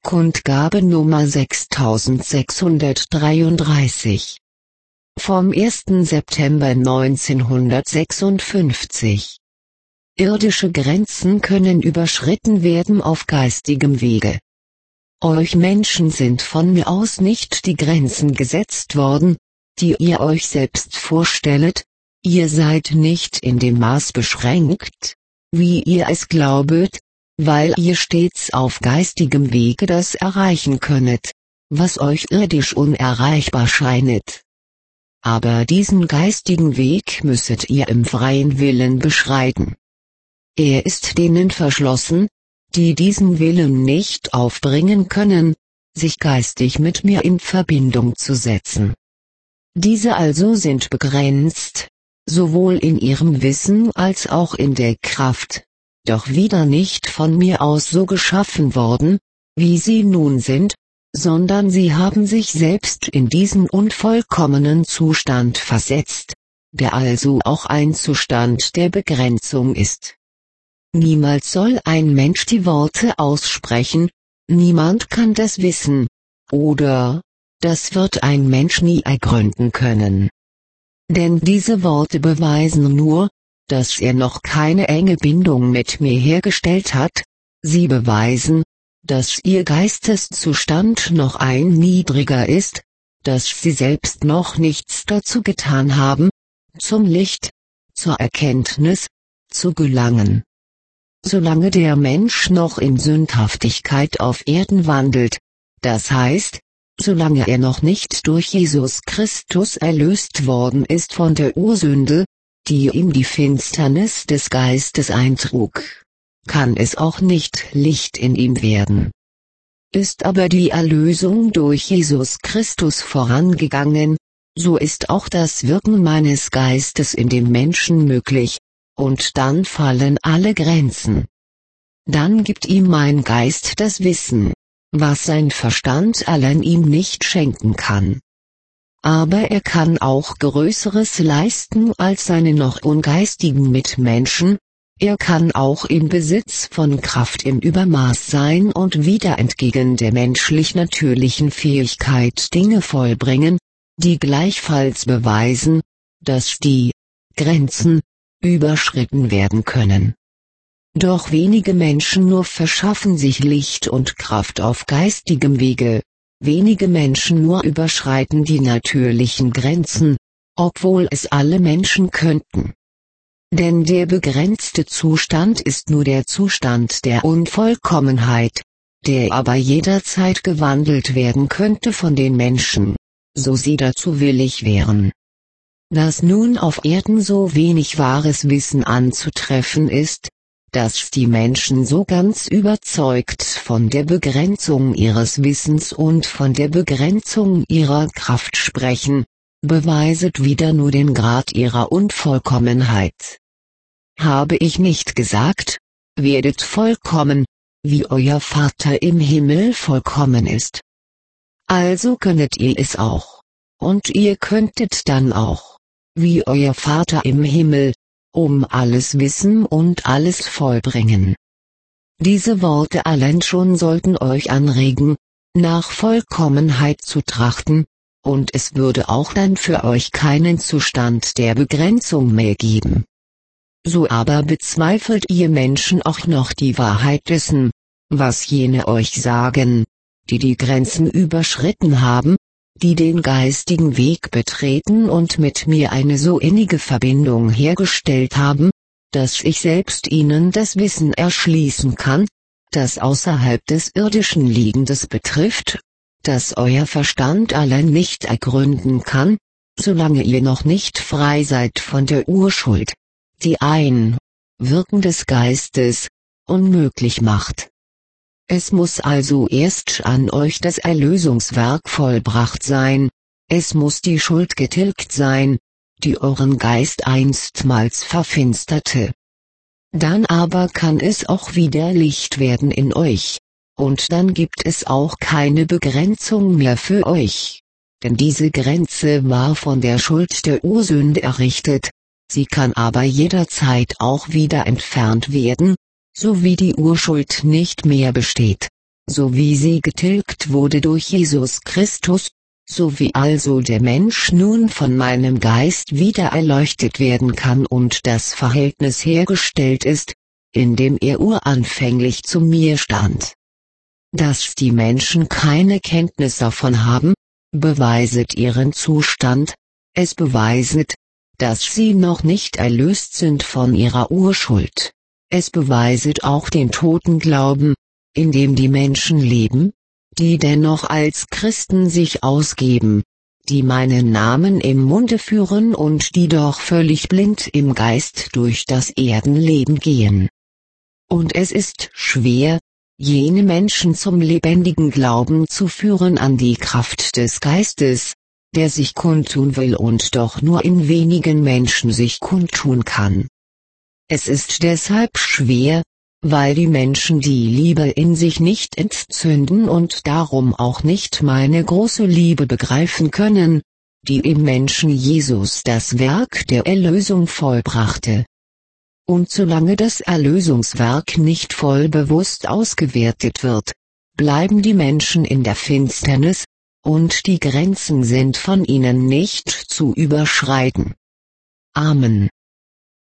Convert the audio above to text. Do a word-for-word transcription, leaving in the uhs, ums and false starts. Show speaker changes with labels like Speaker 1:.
Speaker 1: Kundgabe Nummer sechstausendsechshundertdreiunddreißig. Vom ersten September neunzehnhundertsechsundfünfzig. Irdische Grenzen können überschritten werden auf geistigem Wege. Euch Menschen sind von mir aus nicht die Grenzen gesetzt worden, die ihr euch selbst vorstellet, ihr seid nicht in dem Maß beschränkt, wie ihr es glaubet, weil ihr stets auf geistigem Wege das erreichen könnet, was euch irdisch unerreichbar scheinet. Aber diesen geistigen Weg müsset ihr im freien Willen beschreiten. Er ist denen verschlossen, die diesen Willen nicht aufbringen können, sich geistig mit mir in Verbindung zu setzen. Diese also sind begrenzt, sowohl in ihrem Wissen als auch in der Kraft, doch wieder nicht von mir aus so geschaffen worden, wie sie nun sind, sondern sie haben sich selbst in diesen unvollkommenen Zustand versetzt, der also auch ein Zustand der Begrenzung ist. Niemals soll ein Mensch die Worte aussprechen, niemand kann das wissen, oder, das wird ein Mensch nie ergründen können. Denn diese Worte beweisen nur, dass er noch keine enge Bindung mit mir hergestellt hat, sie beweisen, dass ihr Geisteszustand noch ein niedriger ist, dass sie selbst noch nichts dazu getan haben, zum Licht, zur Erkenntnis, zu gelangen. Solange der Mensch noch in Sündhaftigkeit auf Erden wandelt, das heißt, solange er noch nicht durch Jesus Christus erlöst worden ist von der Ursünde, die ihm die Finsternis des Geistes eintrug, kann es auch nicht Licht in ihm werden. Ist aber die Erlösung durch Jesus Christus vorangegangen, so ist auch das Wirken meines Geistes in dem Menschen möglich, und dann fallen alle Grenzen. Dann gibt ihm mein Geist das Wissen, was sein Verstand allein ihm nicht schenken kann. Aber er kann auch Größeres leisten als seine noch ungeistigen Mitmenschen, er kann auch im Besitz von Kraft im Übermaß sein und wieder entgegen der menschlich natürlichen Fähigkeit Dinge vollbringen, die gleichfalls beweisen, dass die Grenzen überschritten werden können. Doch wenige Menschen nur verschaffen sich Licht und Kraft auf geistigem Wege. Wenige Menschen nur überschreiten die natürlichen Grenzen, obwohl es alle Menschen könnten. Denn der begrenzte Zustand ist nur der Zustand der Unvollkommenheit, der aber jederzeit gewandelt werden könnte von den Menschen, so sie dazu willig wären. Dass nun auf Erden so wenig wahres Wissen anzutreffen ist, dass die Menschen so ganz überzeugt von der Begrenzung ihres Wissens und von der Begrenzung ihrer Kraft sprechen, beweiset wieder nur den Grad ihrer Unvollkommenheit. Habe ich nicht gesagt, werdet vollkommen, wie euer Vater im Himmel vollkommen ist. Also könnet ihr es auch, und ihr könntet dann auch, wie euer Vater im Himmel, um alles wissen und alles vollbringen. Diese Worte allein schon sollten euch anregen, nach Vollkommenheit zu trachten, und es würde auch dann für euch keinen Zustand der Begrenzung mehr geben. So aber bezweifelt ihr Menschen auch noch die Wahrheit dessen, was jene euch sagen, die die Grenzen überschritten haben, die den geistigen Weg betreten und mit mir eine so innige Verbindung hergestellt haben, dass ich selbst ihnen das Wissen erschließen kann, das außerhalb des Irdischen Liegendes betrifft, das euer Verstand allein nicht ergründen kann, solange ihr noch nicht frei seid von der Urschuld, die ein Wirken des Geistes unmöglich macht. Es muss also erst an euch das Erlösungswerk vollbracht sein, es muss die Schuld getilgt sein, die euren Geist einstmals verfinsterte. Dann aber kann es auch wieder Licht werden in euch, und dann gibt es auch keine Begrenzung mehr für euch. Denn diese Grenze war von der Schuld der Ursünde errichtet, sie kann aber jederzeit auch wieder entfernt werden, so wie die Urschuld nicht mehr besteht. so wie sie getilgt wurde durch Jesus Christus, so wie also der Mensch nun von meinem Geist wieder erleuchtet werden kann und das Verhältnis hergestellt ist, in dem er uranfänglich zu mir stand. Dass die Menschen keine Kenntnis davon haben, beweiset ihren Zustand, es beweiset, dass sie noch nicht erlöst sind von ihrer Urschuld. Es beweiset auch den toten Glauben, in dem die Menschen leben, die dennoch als Christen sich ausgeben, die meinen Namen im Munde führen und die doch völlig blind im Geist durch das Erdenleben gehen. Und es ist schwer, jene Menschen zum lebendigen Glauben zu führen an die Kraft des Geistes, der sich kundtun will und doch nur in wenigen Menschen sich kundtun kann. Es ist deshalb schwer, weil die Menschen die Liebe in sich nicht entzünden und darum auch nicht meine große Liebe begreifen können, die im Menschen Jesus das Werk der Erlösung vollbrachte. Und solange das Erlösungswerk nicht voll bewusst ausgewertet wird, bleiben die Menschen in der Finsternis, und die Grenzen sind von ihnen nicht zu überschreiten. Amen.